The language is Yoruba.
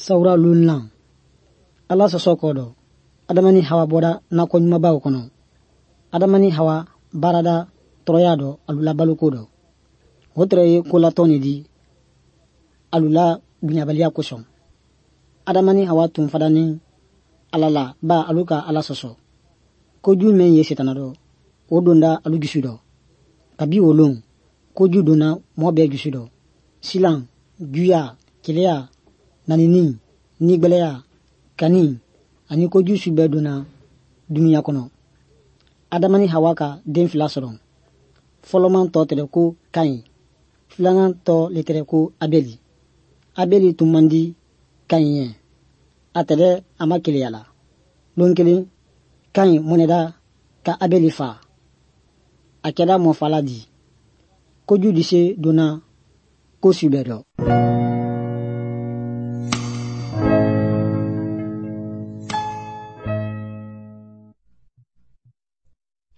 Sawura lunlan. Ala sosokodo. Adamani hawa boda na konyuma ba kono. Adamani hawa barada troyado alula balukodo. Wotre kola toni di alula bunyabalia koson. Adamani hawa tumfadani alala ba aluka ala soso. Koju men ye setanado. Odonda alu gisudo. Kabi olong. Koju dona mobe gisudo. Silang, juya, kilea, nanini, nigbelea, kani, ani koju sube dona dunia kono. Adamani hawa ka den fila soron. Foloman to tere ko Kain. Filangan to letere ko Abeli. Abeli tumandi Kain. Atere ama kileyala. Lonkeli Kain moneda ka Abeli fa. Akeda mo faladi. Koju dise dona ko subedo.